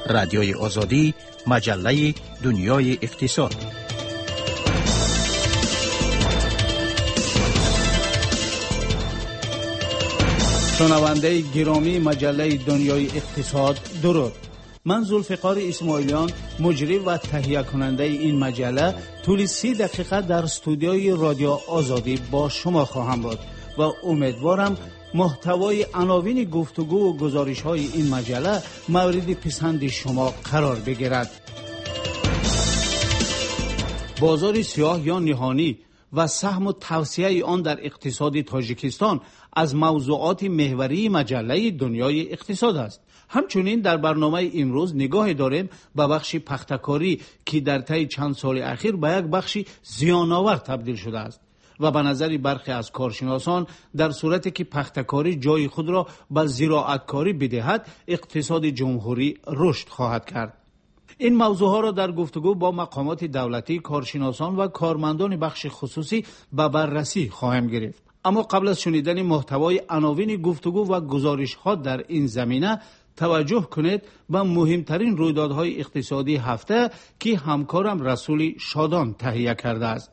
رادیوی آزادی، مجله دنیای اقتصاد. شنونده گرامی مجله دنیای اقتصاد، درود. من ذوالفقار اسماعیلیان، مجری و تهیه کننده این مجله، طول 30 دقیقه در استودیوی رادیو آزادی با شما خواهم بود و امیدوارم محتوای عناوین گفتگو و گزارش‌های این مجله مورد پسند شما قرار بگیرد. بازار سیاه یا نهانی و سهم و توسعه آن در اقتصاد تاجیکستان از موضوعات محوری مجله دنیای اقتصاد است. همچنین در برنامه امروز نگاه داریم به بخش پختکاری که در طی چند سال اخیر به یک بخش زیان‌آور تبدیل شده است و به نظر برخی از کارشناسان در صورتی که پختکاری جای خود را به زراعتکاری بدهد، اقتصاد جمهوری رشد خواهد کرد. این موضوعها را در گفتگو با مقامات دولتی، کارشناسان و کارمندان بخش خصوصی به بررسی خواهم گرفت. اما قبل از شنیدن محتوای عناوین گفتگو و گزارش‌ها در این زمینه، توجه کنید به مهمترین رویدادهای اقتصادی هفته که همکارم رسول شادان تهیه کرده است.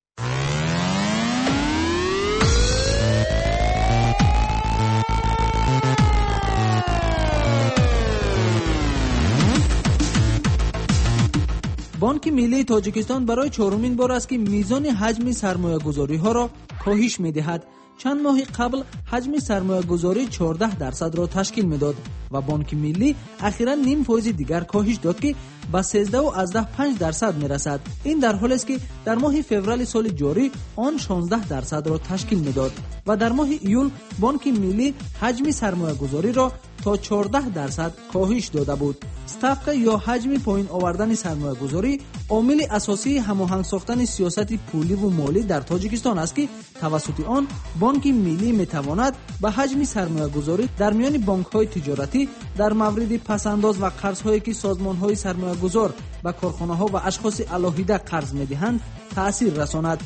بانک ملی تاجیکستان برای چهارمین بار است که میزان حجم سرمایه‌گذاری ها را کاهش می‌دهد. چند ماه قبل حجم سرمایه‌گذاری 14% را تشکیل می‌داد و بانک ملی اخیراً نیم فیصد دیگر کاهش داد که به 13.5% می‌رسد. این در حالی است که در ماه فوریه سال جاری آن 16% را تشکیل می‌داد و در ماه ایول بانک ملی حجم سرمایه‌گذاری را تا 14% کاهش داده بود. استفقه یا حجم پایین آوردن سرمایه‌گذاری عامل اساسی هماهنگ ساختن سیاست پولی و مالی در تاجیکستان است که توسط آن بانک ملی میتواند به حجم سرمایه‌گذاری در میان بانک‌های تجارتی در مورد پس‌انداز و قرض‌هایی که سازمان‌های سرمایه‌گذار به کارخانه‌ها و اشخاص علاهیده قرض می‌دهند تأثیر رساند.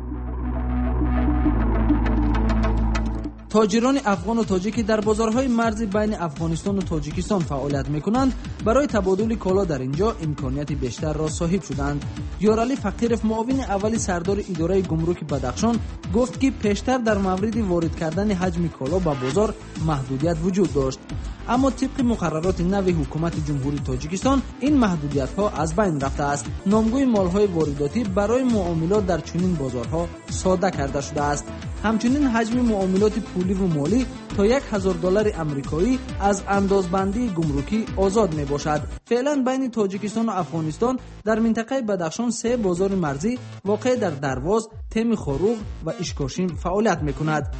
تاجران افغان و تاجیکی در بازارهای مرزی بین افغانستان و تاجیکستان فعالیت می‌کنند. برای تبادل کالا در اینجا امکانیت بیشتر را صاحب شدند. یارعلی فقیرف، معاون اول سردار اداره گمرک بدخشان، گفت که پیشتر در مورد وارد کردن حجم کالا به بازار محدودیت وجود داشت، اما طبق مقررات نو حکومت جمهوری تاجیکستان این محدودیت‌ها از بین رفته است. نامگوی مال‌های وارداتی برای معاملات در چنین بازارها ساده کرده شده است. همچنین حجم معاملات پولی و مالی تا $1000 آمریکایی از اندازبندی گمرکی آزاد می باشد. فعلا بین تاجیکستان و افغانستان در منطقه بدخشان 3 بازار مرزی واقع در درواز، تیم خاروغ و اشکاشیم فعالیت می کند.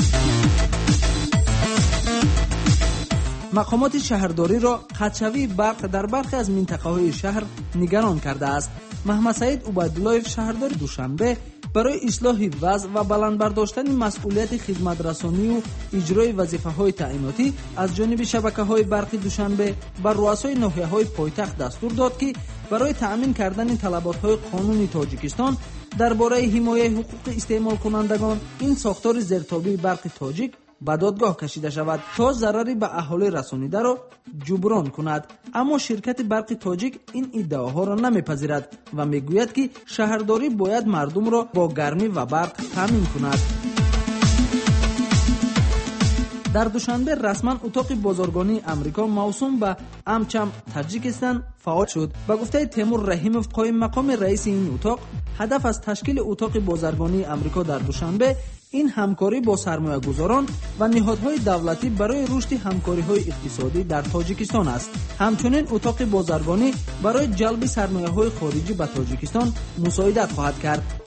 مقامات شهرداری را قطعی برق در برخی از منطقه‌های شهر نگران کرده است. محمد سعید عبیدالله، شهردار دوشنبه، برای اصلاح وضع و بلند برداشتن مسئولیت خدمت رسانی و اجرای وظیفه‌های تعییناتی از جانب شبکه‌های برق دوشنبه بر رؤسای ناحیه‌های پایتخت دستور داد که برای تأمین کردن طلبات‌های قانونی تاجیکستان درباره حمایت حقوق استعمال کنندگان، این ساختار زیرتابی برق تاجیک به دادگاه کشیده شود تا ضرری به اهالی رسانیده را جبران کند. اما شرکت برق تاجیک این ادعاها را نمیپذیرد و میگوید که شهرداری باید مردم را با گرمی و برق تامین کند. در دوشنبه رسما اتاق بازرگانی امریکا موسوم به امچم تاجیکستان فعال شد. با گفته تیمور رحیموف، قائم مقام رئیس این اتاق، هدف از تشکیل اتاق بازرگانی امریکا در دوشنبه این همکاری با سرمایه‌گذاران و نهادهای دولتی برای رشد همکاری‌های اقتصادی در تاجیکستان است. همچنین اتاق بازرگانی برای جلب سرمایه‌های خارجی به تاجیکستان مساعدت خواهد کرد.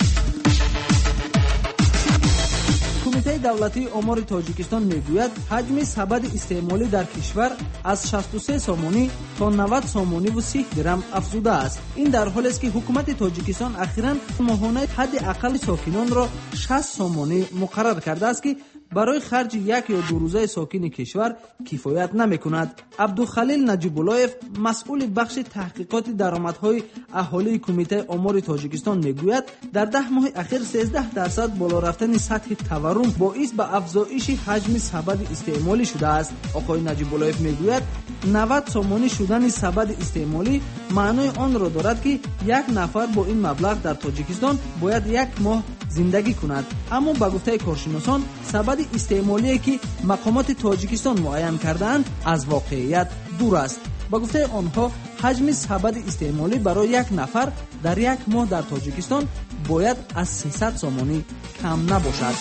کمیته دولتی آمار تاجیکستان میگوید حجم سبد استعمالی در کشور از 63 سامانی تا 90 سامانی و 30 درم افزوده است. این در حالی است که حکومت تاجیکستان اخیراً ماهانه حد اقل ساکنان را 60 سامانی مقرر کرده است که برای خرج یک یا دو روزه ساکن کشور کفایت نمی‌کند. عبدالخلیل نجیب‌اللهیف مسئول بخش تحقیقات درآمدهای اهالی کمیته آمار تاجیکستان میگوید در 10 ماه اخیر 13% بالا رفتن سطح تورم باعث به افزایش حجم سبد استعمالی شده است. آقای نجیب‌اللهیف میگوید 90 سومانی شدن سبد استعمالی معنای آن را دارد که یک نفر با این مبلغ در تاجیکستان باید یک ماه زندگی کند. اما به گفته کارشناسان سبد استعمالی که مقامات تاجیکستان معین کردند از واقعیت دور است. به گفته آنها حجم سبد استعمالی برای یک نفر در یک ماه در تاجیکستان باید از 300 سومانی کم نباشد.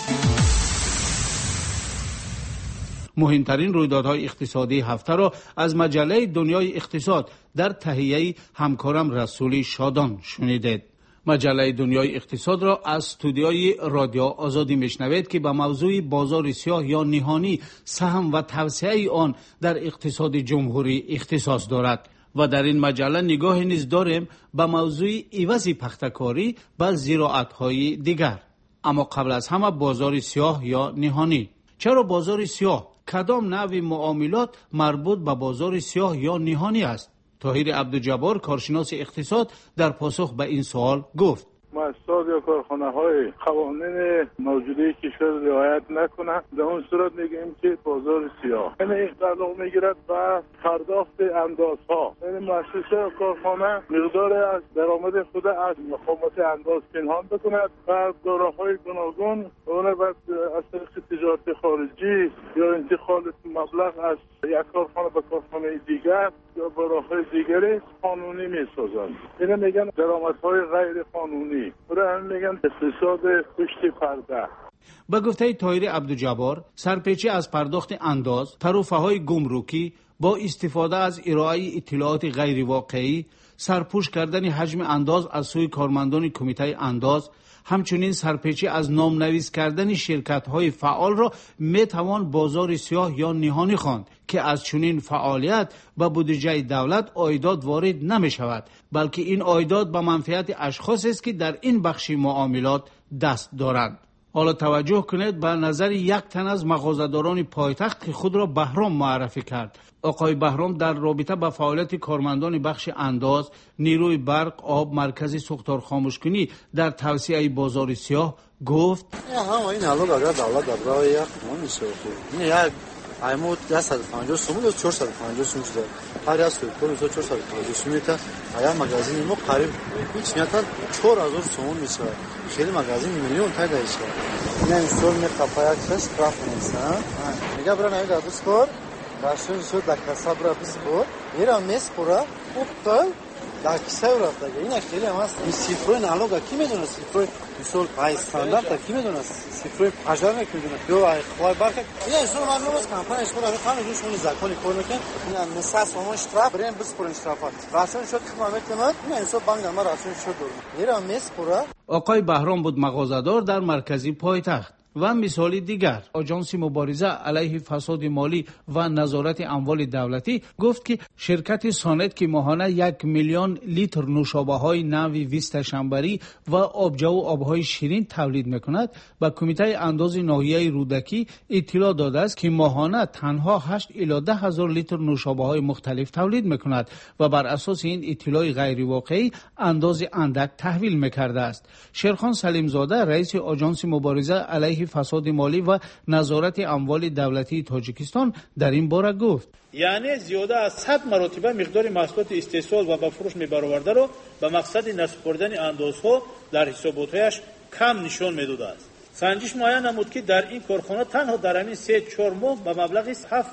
مهمترین رویدادهای اقتصادی هفته را از مجله دنیای اقتصاد در تهیه همکارم رسولی شادان شنیدید. مجله دنیای اقتصاد را از استودیوی رادیو آزادی میشنوید که به موضوع بازار سیاه یا نهانی، سهم و توسعه آن در اقتصاد جمهوری اختصاص دارد و در این مجله نگاه نیز داریم به موضوع عوض پختکاری به زراعت‌های دیگر. اما قبل از همه بازار سیاه یا نهانی. چرا بازار سیاه؟ کدام نوع معاملات مربوط به بازار سیاه یا نهانی است؟ طاهر عبدالجبار کارشناس اقتصاد در پاسخ به این سوال گفت: مؤسسات یا کارخانه‌های قوانین موجوده کشور رعایت نکنند، در اون صورت میگیم که بازار سیاه. یعنی تعلق میگیرد به پرداخت اندازها. یعنی مؤسسه یا کارخانه مقدار از درآمد خود از مقامات انداز پنهان بکند و دارایی‌های گوناگون اون بعد از طریق تجارت خارجی یا انتقال مبلغ از یک کارخانه به کارخانه دیگر یا با راه‌های دیگری قانونی می‌سازند. اینا میگن درآمدهای غیر قانونی. برای میگن اقتصاد پشت پرده. به گفته طاهر عبدالجبار، سرپیچی از پرداخت انداز، طرفه‌های گمرکی با استفاده از ارائه اطلاعات غیر واقعی، سرپوش کردن حجم انداز از سوی کارمندان کمیته انداز، همچنین سرپیچی از نامنویس کردن شرکت‌های فعال را میتوان بازار سیاه یا نهانی خواند که از چنین فعالیت به بودجه دولت عایدات وارد نمی‌شود، بلکه این عایدات به منفعت اشخاص است که در این بخش معاملات دست دارند. حالا توجه کنید به نظر یک تن از مغازه‌داران پایتخت که خود را بهرام معرفی کرد. آقای بهرام در رابطه با فعالیت کارمندان بخش انداز، نیروی برق، آب، مرکز سوختار خاموشکنی در توسعه بازار سیاه گفت: این حالا اگر دولت در راه یک نمیشه این یک ایمو 150 سوم یا 450 سوم شده. هر از کل 450 سوم تا آیا مغازه ما قریب هیچ نیاتن 4000 سوم میشه. خیلی مغازه میلیون تا دایشه. نه سوم می کفایت است طرف نیستن. میگه برای نهید ادرس کار راشن شد در کسب را بسپر. میرا میسپره اوپتال در کیسه رفته. این خیلی هم است. این صفر نالوگا کی میدونه صفر مثل پای استاندارد کی میدونه صفر اجار نمیدونه. دو خواهی برکت. این اصول معلومه است کمپانی اصول همین قانون روشون زکانی کار میکنه. این مساس همون اشتراک بریم بسپرین اشتراکات. راشن شد که ما میتونیم این اصول بانک ما راشن شد دور. میرا میسپره. آقای بهرام بود مغازه‌دار در مرکزی پایتخت. و مثال دیگر، آژانس مبارزه علیه فساد مالی و نظارت اموال دولتی گفت که شرکت سانت که ماهانه 1 میلیون لیتر نوشابه‌های نوع ویست شنبری و آبجو و آبهای شیرین تولید میکند، به کمیته انداز ناحیه رودکی اطلاع داده است که ماهانه تنها 8 الی 10 هزار لیتر نوشابه‌های مختلف تولید میکند و بر اساس این اطلاع غیر واقعی انداز اندک تحویل میکرده است. شیرخان سلیم زاده رئیس آژانس مبارزه علیه فساد مالی و نظارت اموال دولتی تاجیکستان در این باره گفت: یعنی زیاده از 100 مرتبه مقدار محصولات استحصال و به فروش میبرآورده را به مقصد نصب کردن اندازها در حساباتش کم نشان میداده است. سنجش معین نمود که در این کارخانه تنها در همین 3-4 ماه به مبلغ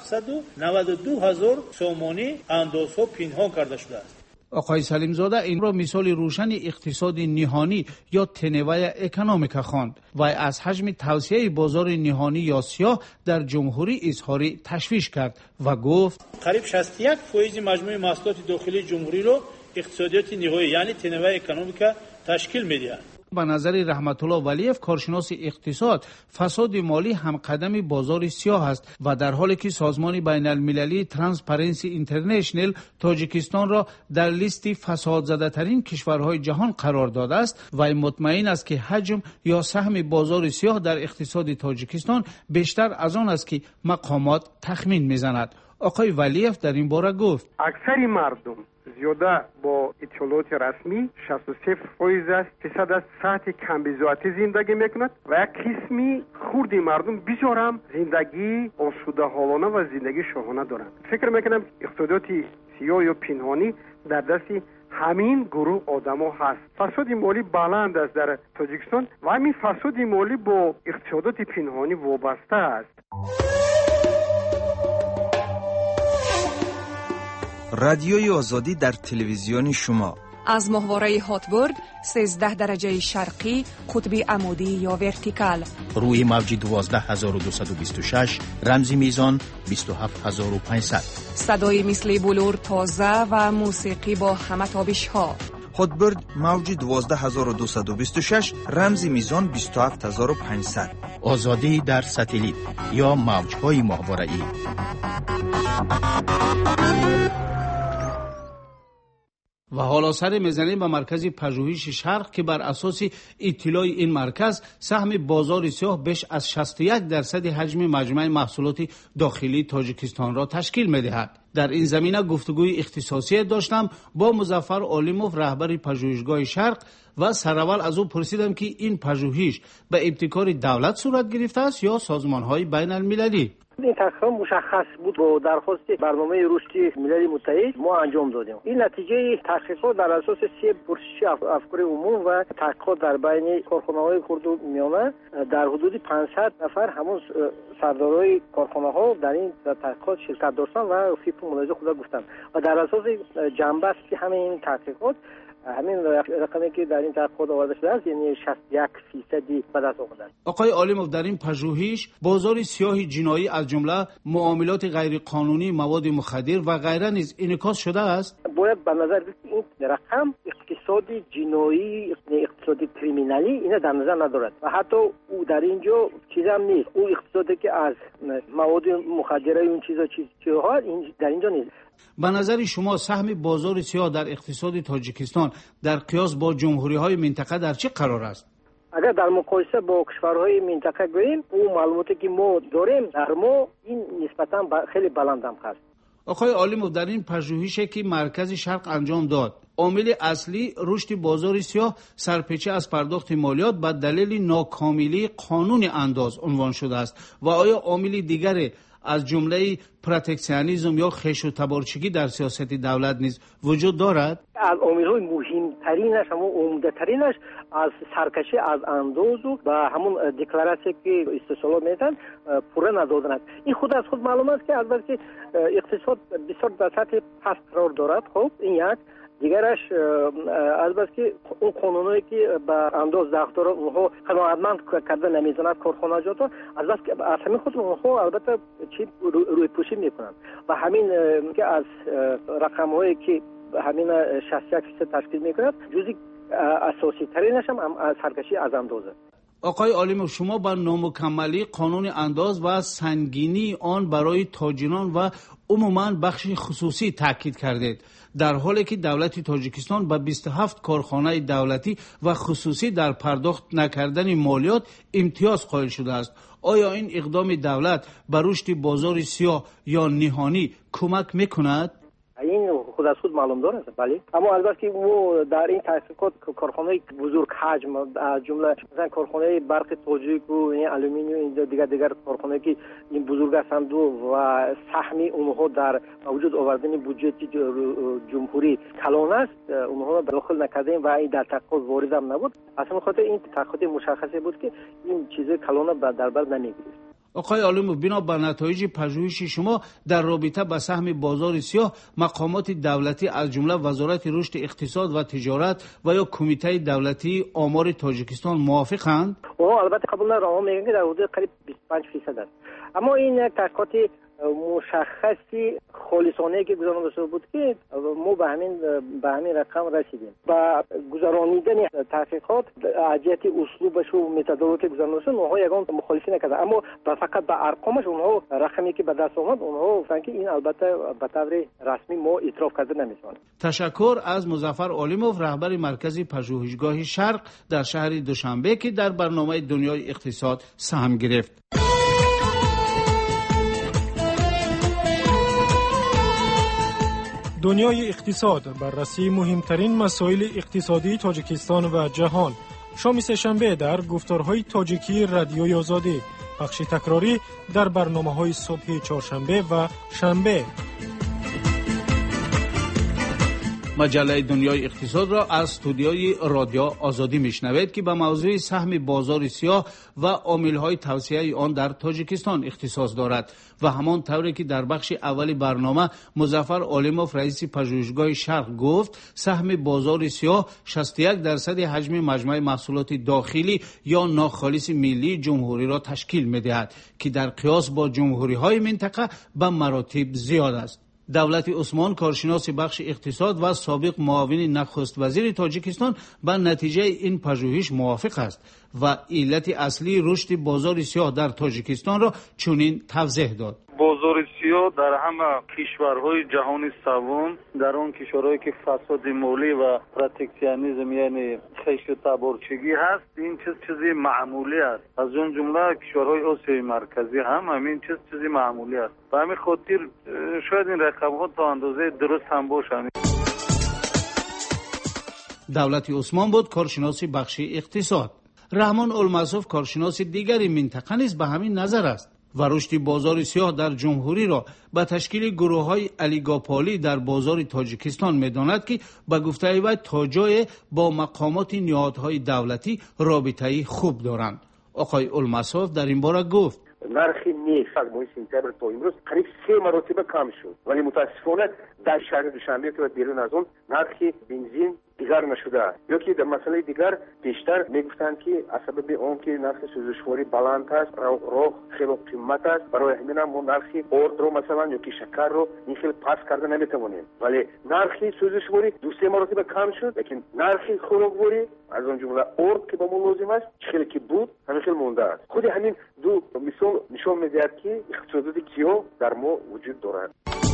792,000 سومانی اندازها پنهان کرده شده است. آقای سلیم زاده این را مثال روشن اقتصاد نهانی یا تنوع اکونومیک خواند و از حجم توسعه بازار نهانی یا سیاه در جمهوری اظهار تشویش کرد و گفت: قریب 61% مجموع محصولات داخلی جمهوری را اقتصادیات نهایی یعنی تنوع اکونومیک تشکیل می‌دهد. به نظر رحمت الله ولیف کارشناس اقتصاد، فساد مالی هم قدم بازار سیاه است و در حالی که سازمان بین المللی ترانسپرنسی اینترنشنل تاجیکستان را در لیست فساد زده ترین کشورهای جهان قرار داده است و مطمئن است که حجم یا سهم بازار سیاه در اقتصاد تاجیکستان بیشتر از آن است که مقامات تخمین میزند. آقای ولیف در این باره گفت اکثر مردم زیاده با اطلاعات رسمی 63% از سطح کمبزاعتی زندگی میکند و یک قسمی خردی مردم بسیار هم زندگی آسوده حالانه و زندگی شاهانه دارند. فکر میکنم اقتصادات سیاه یا پنهانی در دست همین گروه آدما هست. فساد مالی بلند است در تاجیکستان و همین فساد مالی با اقتصادات پنهانی وابسته است. رادیوی آزادی در تلویزیون شما از ماهواره هاتبورد 13 درجه شرقی قطب عمودی یا ورتیکال روی موج 12226 رمزی میزان 27500 صدای مثل بلور تازه و موسیقی با همه تابش ها. هاتبورد موج 12226 رمزی میزان 27500 آزادی در ساتلیت یا موج‌های ماهواره‌ای. و حالا سر میزنیم به مرکز پژوهش شرق که بر اساس اطلاع این مرکز سهم بازار سیاه بیش از 61% حجم مجموع محصولات داخلی تاجیکستان را تشکیل می‌دهد. در این زمینه گفتگوی اختصاصی داشتم با مظفر عالموف رهبر پژوهشگاه شرق و سراول از او پرسیدم که این پژوهش به ابتکار دولت صورت گرفته است یا سازمان‌های بین المللی. این تحقیق مشخص بود با درخواست برنامه رشدی ملل متحد ما انجام دادیم. این نتیجه تحقیقات در اساس 3 پرسش افکار عموم و تحقیقات در بین کارخانه‌های خرد و میانه در حدود 500 نفر همون سردارای کارخانه‌ها در این تحقیقات شرکت داشتن و فیپ ملاحظه خود گفتن و در اساس جنبستی همین این تحقیقات همین رقمی که در این تحقیقات آورده شده است یعنی 61% به دست آمده است. آقای عالموف در این پژوهش بازار سیاه جنایی از جمله معاملات غیر قانونی مواد مخدر و غیره نیز انعکاس شده است. باید به نظر بگیرید این رقم اقتصاد جنایی اقتصاد کریمینالی اینا در نظر ندارد و حتی او در اینجا چیز هم نیست. او اقتصادی که از مواد مخدر اون چیزها در اینجا نیست. به نظر شما سهم بازار سیاه در اقتصاد تاجیکستان در قیاس با جمهوری‌های منطقه در چه قرار است؟ اگر در مقایسه با کشورهای منطقه گوییم او معلوماتی که ما داریم در ما این نسبتاً خیلی بلند هم هست. آقای عالموف در این پژوهشی که مرکز شرق انجام داد عامل اصلی رشد بازار سیاه سرپیچه از پرداخت مالیات به دلیل ناکاملی قانون انداز عنوان شده است و آیا عامل دیگری از جمله پروتکسیونیسم یا خیش و تبارچگی در سیاست دولت نیز وجود دارد؟ از عامل‌های مهمترینش همون عمده‌ترینش از سرکشی از انداز و همون دکلراسی که استثمار میدن پوره ندادن. این خود از خود معلوم است که البته اقتصاد بسیار در سطح پست قرار دارد. خب این یک دیگرش البته که اون قانونایی که به انداز داختر اونها قانونمند کرده نمیزنند کارخانجات البته که از همین خود اونها البته چی روی پوشی میکنند و همین که از رقم‌هایی که همین 61% تشکیل میکند جزئی اساسی ترینش هم سرکشی از اندازه. آقای عالموف شما بر نامکملی قانون انداز و سنگینی آن برای تاجران و عموماً بخش خصوصی تاکید کردید در حالی که دولت تاجیکستان به 27 کارخانه دولتی و خصوصی در پرداخت نکردن مالیات امتیاز قائل شده است. آیا این اقدام دولت بر رشد بازار سیاه یا نهانی کمک میکند؟ این خود از خود معلوم داره بله، اما البته که ما در این تحقیقات کارخانه‌های بزرگ حجم از جمله مثلا کارخانه برق تاجیک و آلومینیوم دیگر کارخانه‌ای که این بزرگ هستند و سهم اونها در وجود آوردن بودجه جمهوری کلان است اونها داخل نکردیم و این در تحقیقات وارد هم نبود. اصلا خاطر این تحقیقات مشخصه بود که این چیز کلان در بر نمیگیره. آقای عالموف بنا بر نتایج پژوهش شما در رابطه با سهم بازار سیاه مقامات دولتی از جمله وزارت رشد اقتصاد و تجارت و یا کمیته دولتی آمار تاجیکستان موافقند؟ البته قبول ندارم، میگن که در حدود قریب 25% است. اما این یک تحقیقات مشخصی خالصانه که گذرانده شده بود که ما به همین رقم رسیدیم. با گذرانیدن تحقیقات از جهت اسلوبش و متدولوژی گذرانده شد اونها یگان مخالفی نکرده، اما فقط به ارقامش اونها رقمی که به دست آمد اونها گفتن که این البته به طور رسمی ما اعتراف کرده نمیتونیم. تشکر از مظفر علیموف، رهبر مرکز پژوهشگاه شرق در شهر دوشنبه که در برنامه دنیای اقتصاد سهم گرفت. دنیای اقتصاد، بررسی مهمترین مسائل اقتصادی تاجیکستان و جهان. شام سه‌شنبه در گفتارهای تاجیکی رادیوی آزادی، بخش تکراری در برنامه‌های صبح چهارشنبه و شنبه. مجله دنیای اقتصاد را از استودیوی رادیو آزادی میشنوید که به موضوع سهم بازار سیاه و عامل‌های توسعه آن در تاجیکستان اختصاص دارد و همان طوری که در بخش اول برنامه مظفر علیموف رئیس پژوهشگاه شرق گفت، سهم بازار سیاه 61% حجم مجموع محصولات داخلی یا ناخالص ملی جمهوری را تشکیل می‌دهد که در قیاس با جمهوری‌های منطقه به مراتب زیاد است. دولت عثمان، کارشناس بخش اقتصاد و سابق معاون نخست وزیر تاجیکستان، به نتیجه این پژوهش موافق است و علت اصلی رشد بازار سیاه در تاجیکستان را چنین توضیح داد. بازار سیاه در همه کشورهای جهان سوم، در آن کشورهایی که فساد مالی و پروتکشنیسم یعنی خشت و تبارچگی هست، این چیزی معمولی است. از اون جمله کشورهای آسیای مرکزی هم همین چیزی معمولی است. به همین خاطر شاید این رقم‌ها تا اندازه درست هم باشند. دولت عثمان بود کارشناس بخش اقتصاد. رحمان المصوف، کارشناس دیگری منطقه نیز به همین نظر است و رشد بازار سیاه در جمهوری را به تشکیل گروه‌های الیگاپالی در بازار تاجیکستان می‌داند که به گفته وی تا جای با مقامات نهادهای دولتی رابطه‌ای خوب دارند. آقای المصوف در این باره گفت: نرخ نفت از ماه سپتامبر تا امروز قریب 3 مرتبه کم شد، ولی متاسفانه در شهر دوشنبه که بیرون از اون نرخ بنزین دیگر نشده است. یا که در مسئله دیگر بیشتر میگفتند که از سبب اون که نرخ سوزشواری بلند است، راه خیلی قیمت است، برای همین هم نرخ ارد رو مثلا یا که شکر رو این خیلی پس کرده نمیتوانیم. ولی نرخ سوزشواری 2-3 مرتبه کم شد، لیکن نرخ خوراکواری از اون جمله ارد که با ما لازم است خیلی که بود همین خیلی مونده است. خود همین دو مثال نشون میدهد که اقتصاد سیاه در ما وجود دارد.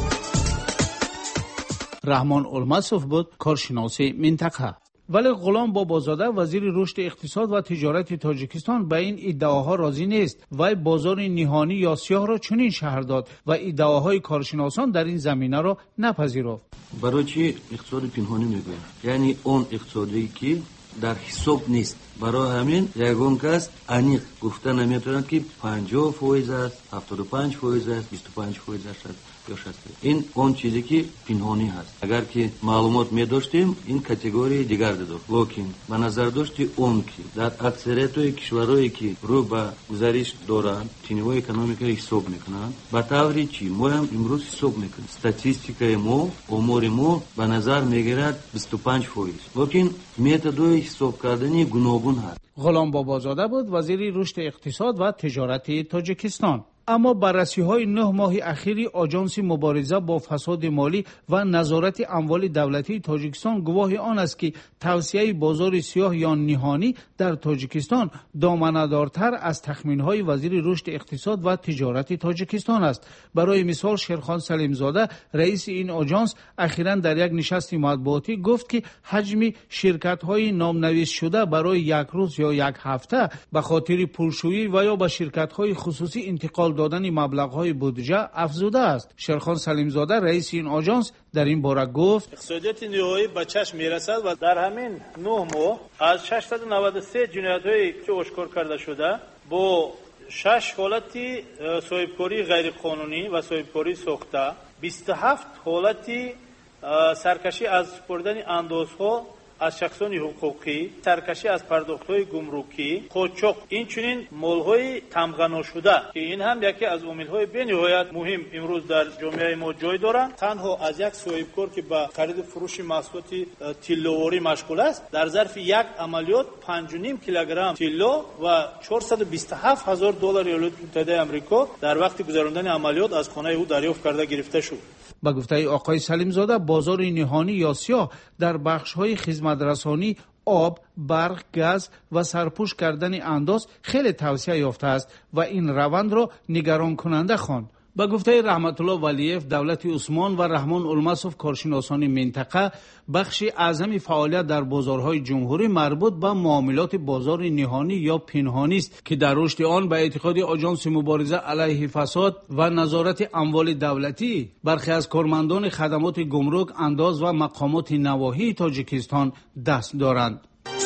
رحمان المصوف بود کارشناس منطقه. ولی غلام بابازاده، وزیر رشد اقتصاد و تجارت تاجیکستان، به این ادعاها راضی نیست. وی بازار نهانی یا سیاه را چنین شرح داد و ادعاهای کارشناسان در این زمینه را نپذیرفت. برای چی اقتصاد پنهانی میگویم؟ یعنی اون اقتصادی که در حساب نیست. برای همین یگان کس انیق گفته نمیتونند که 50% است، 75% است، 25% است یا 60%. این اون چیزی که پنهانی هست. اگر که معلومات می داشتیم این کاتگوری دیگر داشت. لیکن به نظر داشتی اون که در اکثریت کشورهایی که رو به گزارش دارند تنوع اکونومیکی حساب میکنند، به طوری چی ما هم امروز حساب میکنیم. استاتستیکای ما، امور ما به نظر میگیرد 25%. لیکن متدای حساب کردنی گوناگون هست. غلام بابازاده بود وزیر رشد اقتصاد و تجارت تاجیکستان. اما بررسی‌های 9 ماه اخیر آژانس مبارزه با فساد مالی و نظارت اموال دولتی تاجیکستان گواه آن است که توسعه بازار سیاه یا نهانی در تاجیکستان دامنه‌دارتر از تخمین‌های وزیر رشد اقتصاد و تجارت تاجیکستان است. برای مثال شیرخان سلیمزاده، رئیس این آژانس، اخیراً در یک نشست مطبوعاتی گفت که حجم شرکت‌های نامنویس شده برای یک روز یا یک هفته به خاطر پولشویی و یا به شرکت‌های خصوصی انتقال دادن مبلغ‌های بودجه افزوده است. شیرخان سلیمزاده، رئیس این آژانس، در این باره گفت: اقتصادیات نهایی به چشم میرسد و در همین 9 ماه از 693 جنایت‌هایی که آشکار کرده شده با 6 حالتی صاحبکاری غیر قانونی و صاحبکاری ساخته، 27 حالتی سرکشی از سپردن اندازها از شخصان حقوقی، سرکشی از پرداخت‌های گمرکی، قاچاق، اینچنین مال‌های تمغنا شده که این هم یکی از عامل‌های بنهایت مهم امروز در جامعه ما جای دارند. تنها از یک صاحبکار که به خرید فروش محصولات تیلواری مشغول است، در ظرف یک عملیات 5.5 کیلوگرم تیلا و $427,000 ایالات متحده آمریکا در وقت گذراندن عملیات از خانه او دریافت کرده گرفته شد. با گفته آقای سلیم زاده، بازار نهانی یا سیاه در بخش‌های خدمت‌رسانی، آب، برق، گاز و سرپوش کردن انداز خیلی توسعه یافته است و این روند را نگران کننده خواند. با گفته رحمت الله ولیف، دولت عثمان و رحمان المصوف کارشناسان منطقه بخش اعظم فعالیت در بازارهای جمهوری مربوط به معاملات بازار نهانی یا پنهانی است که در رشد آن به اعتقاد آژانس مبارزه علیه فساد و نظارت اموال دولتی برخی از کارمندان خدمات گمرک، انداز و مقامات نواحی تاجیکستان دست دارند.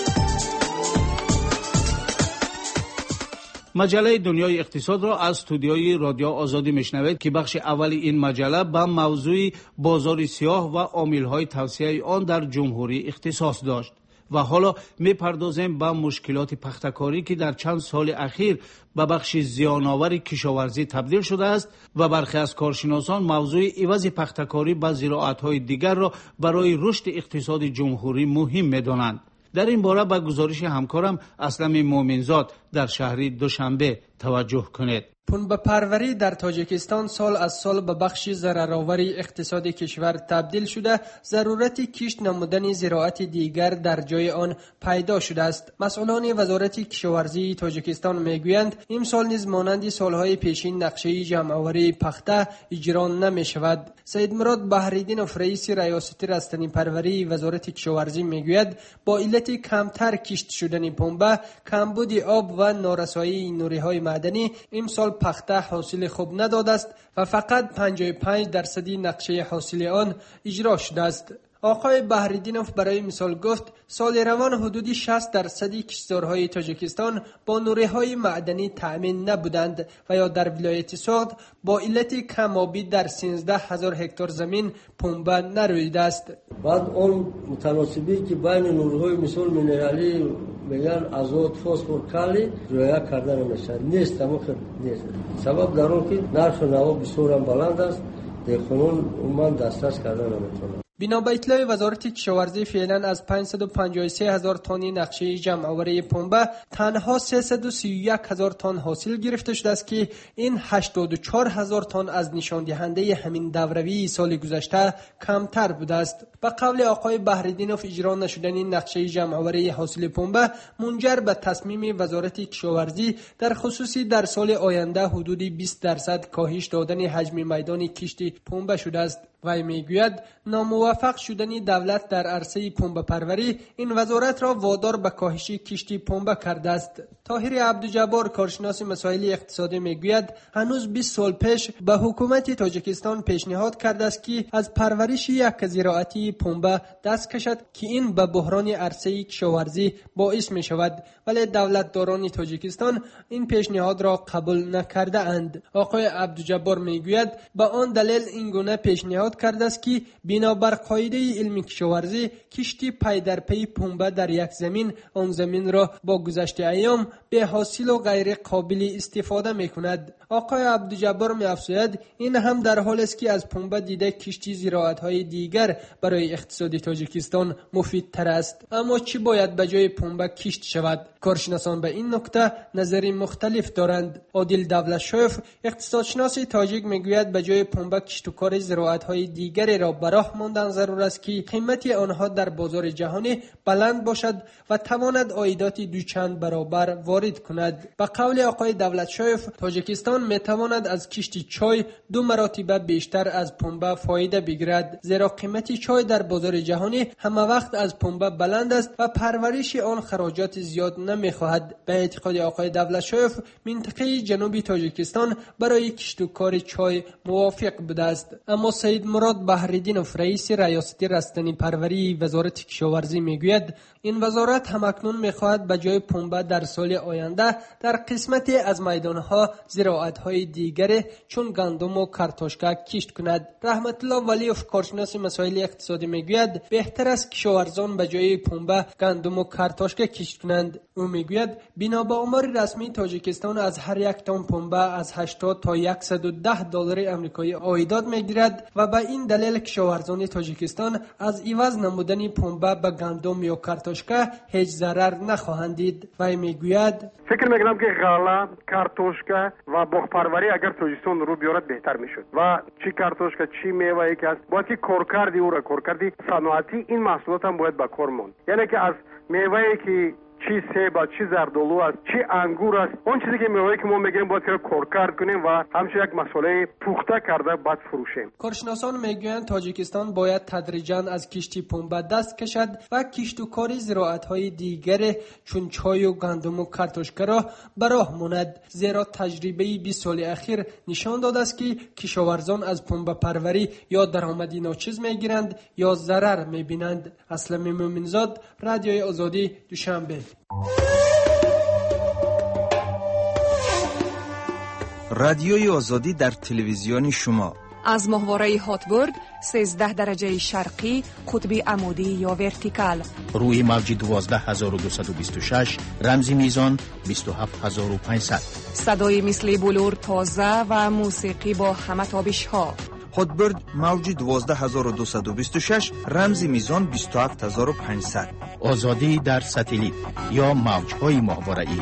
مجله دنیای اقتصاد را از استودیوی رادیو آزادی میشنوید که بخش اول این مجله به موضوع بازار سیاه و عامل‌های توسعه آن در جمهوری اختصاص داشت و حالا میپردازیم به مشکلات پخته‌کاری که در چند سال اخیر به بخش زیان‌آور کشاورزی تبدیل شده است و برخی از کارشناسان موضوع عوض پخته‌کاری به زراعت‌های دیگر را برای رشد اقتصاد جمهوری مهم می‌دانند. در این باره به گزارش همکارم اسلم مومنزاد در شهر دوشنبه توجه کنید. پنبه پروری در تاجیکستان سال از سال به بخش ضررآور اقتصاد کشور تبدیل شده، ضرورت کشت نمودن زراعت دیگر در جای آن پیدا شده است. مسئولان وزارت کشاورزی تاجیکستان میگویند امسال نیز مانند سالهای پیشین نقشه جمع‌آوری پخته اجرا نمی شود. سید مراد بحرالدینوف رئیس ریاست رستنی پروری وزارت کشاورزی میگوید با علت کمتر کشت شدن پنبه، کمبود آب و نارسایی نوری‌های معدنی امسال پخته حاصل خوب نداده است و فقط 55% نقشه حاصل آن اجرا شده است. آقای بحرالدینوف برای مثال گفت سال روان حدود 60% کشتزارهای تاجیکستان با نوری‌های معدنی تأمین نبودند و یا در ولایت سوغد با علت کم‌آبی در 13,000 هکتار زمین پنبه نرویده است. بعد اون متناسبی که بین نوری‌های مثال مینرالی میگن آزوت، فسفر، کالی رعایت کرده نمیشه. نیست، نیست. سبب در اون که نرخ نوا بسیار بلند است، دهقانان عموما دسترس کرده نمیتونن. بنا به اطلاع وزارت کشاورزی فعلا از 553,000 تن نقشه جمع‌آوری پنبه تنها 331,000 تن حاصل گرفته شده است که این 84,000 تن از نشان دهنده همین دوروی سال گذشته کمتر بوده است. به قول آقای بحرالدینوف اجرا نشدن این نقشه جمع‌آوری حاصل پنبه منجر به تصمیم وزارت کشاورزی در خصوصی در سال آینده حدود 20% کاهش دادن حجم میدان کشت پنبه شده است. وی میگوید ناموفق شدن دولت در عرصه پنبه پروری این وزارت را وادار به کاهش کشت پنبه کرده است. طاهر عبدالجبار کارشناس مسائل اقتصادی میگوید هنوز 20 سال پیش به حکومت تاجیکستان پیشنهاد کرده است که از پرورش یک زراعتی پنبه دست کشد که این به بحران عرصه کشاورزی باعث می شود، ولی دولتداران تاجیکستان این پیشنهاد را قبول نکرده اند. آقای عبدالجبار میگوید به آن دلیل این گونه پیشنهاد کرده است که بنابر قاعده علمی کشاورزی کشتی پی در پی پنبه در یک زمین آن زمین را با گذشت ایام به حاصل و غیر قابل استفاده می کند. آقای عبدالجبار می افزاید این هم در حال است که از پنبه دیده کشتی زراعت های دیگر برای اقتصاد تاجیکستان مفید تر است. اما چی باید به جای پنبه کشت شود؟ کارشناسان به این نکته نظری مختلف دارند. عادل دولتشوف اقتصادشناس تاجیک میگوید به جای پنبه کشت و کار زراعت های دیگری را به راه ماندن ضرور است که قیمت آنها در بازار جهانی بلند باشد و تواند عایدات دو چند برابر وارد کند. به قول آقای دولتشوف تاجیکستان میتواند از کشت چای 2 مراتب بیشتر از پنبه فایده بگیرد، زیرا قیمت چای در بازار جهانی همه وقت از پنبه بلند است و پرورش آن خراجات زیاد نمیخواهد. به اعتقاد آقای دولتشوف منطقه جنوبی تاجیکستان برای کشت و کار چای موافق بوده است. اما سید مراد بحرالدینوف رئیس ریاستی رستنی پروری وزارت کشاورزی میگوید این وزارت همکنون میخواهد به جای پنبه در سال آینده در قسمتی از میدانها زراعت‌های دیگر چون گندم و کارتوشکا کشت کند. رحمت الله ولیوف کارشناس مسائل اقتصادی میگوید بهتر است کشاورزان به جای پنبه گندم و کارتوشکا کشت کنند. او میگوید بنا به آمار رسمی تاجیکستان از هر یک تن پنبه از 80 تا $110 آمریکایی عایدات میگیرد و به این دلیل کشاورزان تاجیکستان از عوض نمودن پنبه به گندم یا کارتوشکا هیچ ضرر نخواهند دید. و میگوید فکر میکنم که غله، کارتوشکا و باغپروری اگر تاجیکستان رو بیارد بهتر میشد و چی کارتوشکا چی میوه که است باید که کارکردی او را کارکردی صنعتی این محصولات هم باید به کار ماند. یعنی که از میوه که چی سیب است، چی زردآلو است، چی انگور است، اون چیزی که میوه‌ای که ما میگیم باید که کارکرد کنیم و همچنین یک مسئله پخته کرده بعد فروشیم. کارشناسان میگویند تاجیکستان باید تدریجاً از کشتی پنبه دست کشد و کشت و کاری زراعت‌های دیگر چون چای و گندم و کارتوشکا را به راه ماند، زیرا تجربه 20 سال اخیر نشان داده است که کشاورزان از پنبه پروری یا درآمدی ناچیز میگیرند یا ضرر میبینند. اسلم مومنزاد، رادیوی آزادی، دوشنبه. رادیوی آزادی در تلویزیون شما از ماهواره هاتبورد 13 درجه شرقی قطب عمودی یا ورتیکال روی موج 12226 رمزی میزان 27500 صدای مثل بلور تازه و موسیقی با همه تابش ها. هاتبورد موج 12226 رمزی میزان 27500 آزادی در ساتلیت یا موج‌های ماهواره‌ای.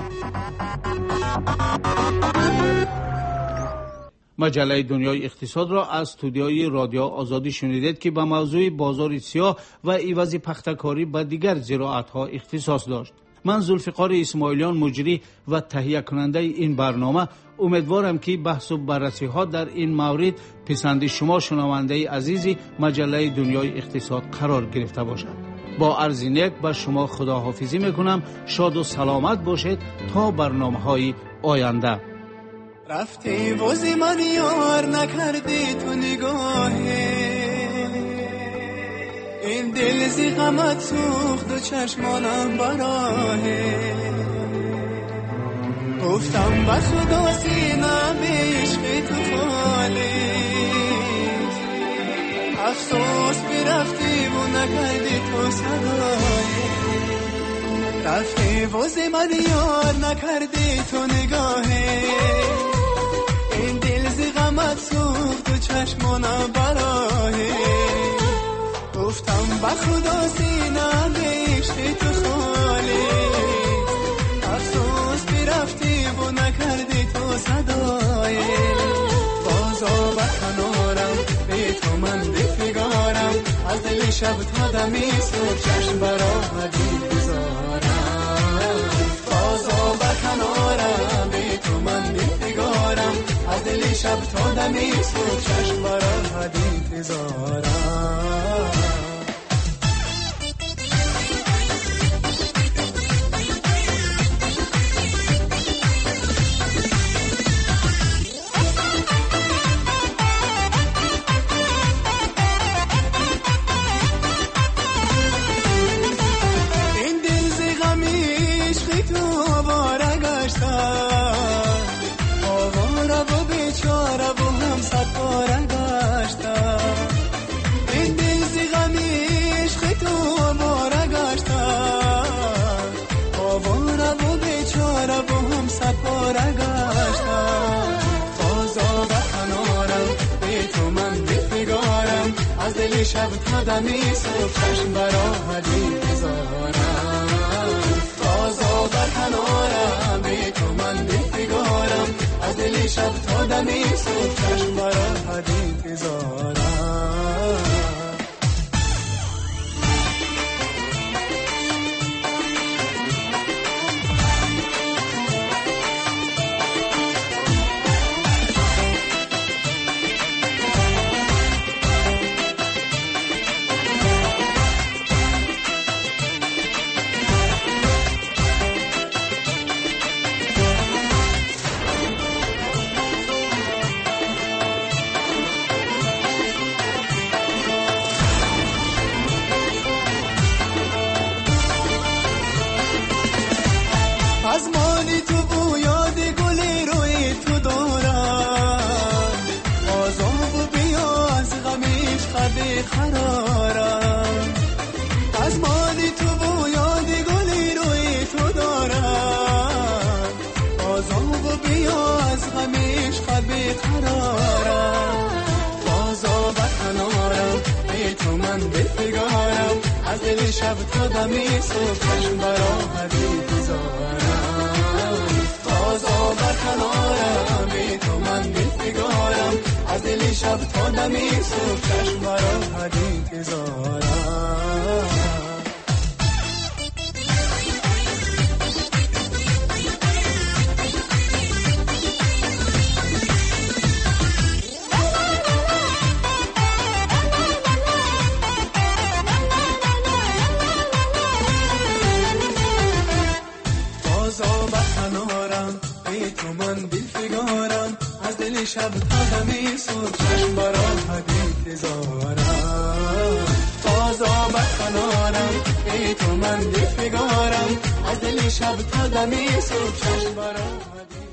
مجله دنیای اقتصاد را از استودیوی رادیو آزادی شنیدید که به موضوع بازار سیاه و عوض پخته‌کاری به دیگر زراعت‌ها اختصاص داشت. من ذوالفقار اسماعیلیان مجری و تهیه کننده این برنامه امیدوارم که بحث و بررسی ها در این مورد پسند شما شنونده عزیزی مجله دنیای اقتصاد قرار گرفته باشد. با عرض نیک به شما خداحافظی میکنم. شاد و سلامت باشید تا برنامه‌های آینده. رفتی وزی من یار نکردی تو نگاهی، این دل زی غمت سوخت و چشمانم براهی، گفتم به خدا سینم عشق تو خالی، افسوس برفتی و نکردی تو صدایی، رفتی وزی من یار نکردی تو نگاهی، این دل زی غمت سوخت و چشمانم براهی، گفتم به خدا سینم عشق تو خالی، افسوس برفتی و نکردی تو صدایی، بازا به کنارم بی تو من بفگارم، از دل شب تا دمی صبح چشم برآمدی بزارم، بازا به کنارم بی تو من بفگارم، از دل شب تا دمی صبح چشم برآمدی بزارم. شب تا دمی صبح چشم برآمدی بزارم، بازا بر کنارم بی تو من بفگارم، از دل شب تا دمی صبح چشم برآمدی بزارم. شب تا دمی صبح چشم برا انتظارم تازا بر کنارم بی تو من بی‌فگارم از دل شب تا دمی صبح چشم برا انتظارم شب تا دمی صبح چشم برا انتظارم تازا بکنارم ای تو من بی‌فگارم از دل شب تا دمی صبح چشم برا